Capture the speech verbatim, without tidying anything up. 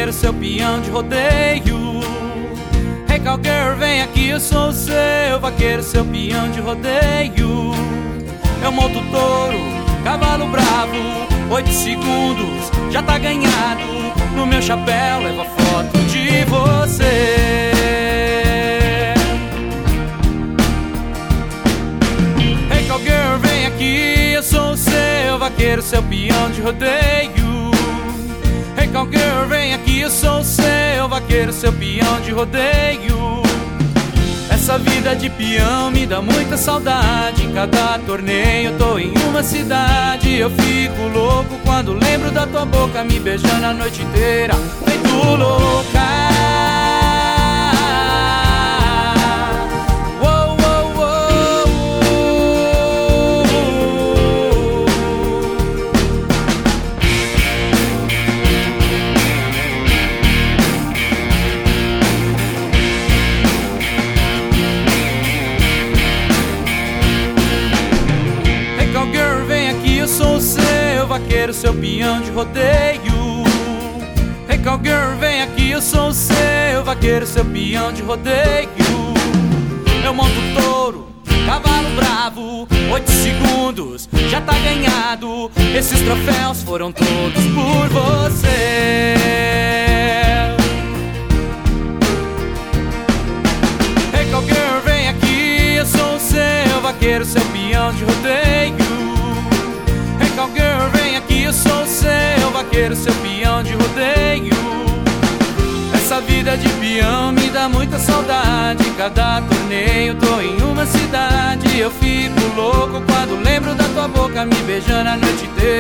vaqueiro, seu peão de rodeio. Hey cowgirl, vem aqui, eu sou o seu vaqueiro, seu peão de rodeio. Eu monto touro, cavalo bravo, oito segundos, já tá ganhado. No meu chapéu levo a foto de você. Hey cowgirl, vem aqui, eu sou o seu vaqueiro, seu peão de rodeio. Hey cowgirl, vem aqui, eu sou o seu vaqueiro, seu peão de rodeio. Essa vida de peão me dá muita saudade. Em cada torneio eu tô em uma cidade. Eu fico louco quando lembro da tua boca me beijando a noite inteira, feito louca. Vaqueiro, seu peão de rodeio. Hey cowgirl, vem aqui, eu sou o seu vaqueiro, seu peão de rodeio. Eu monto touro, cavalo bravo, oito segundos, já tá ganhado. Esses troféus foram todos por você. Hey cowgirl, vem aqui, eu sou o seu vaqueiro, seu peão de rodeio. Hey cowgirl, vem aqui, eu sou o seu vaqueiro, seu peão de rodeio. Essa vida de peão me dá muita saudade. Cada torneio tô em uma cidade. Eu fico louco quando lembro da tua boca me beijando a noite inteira.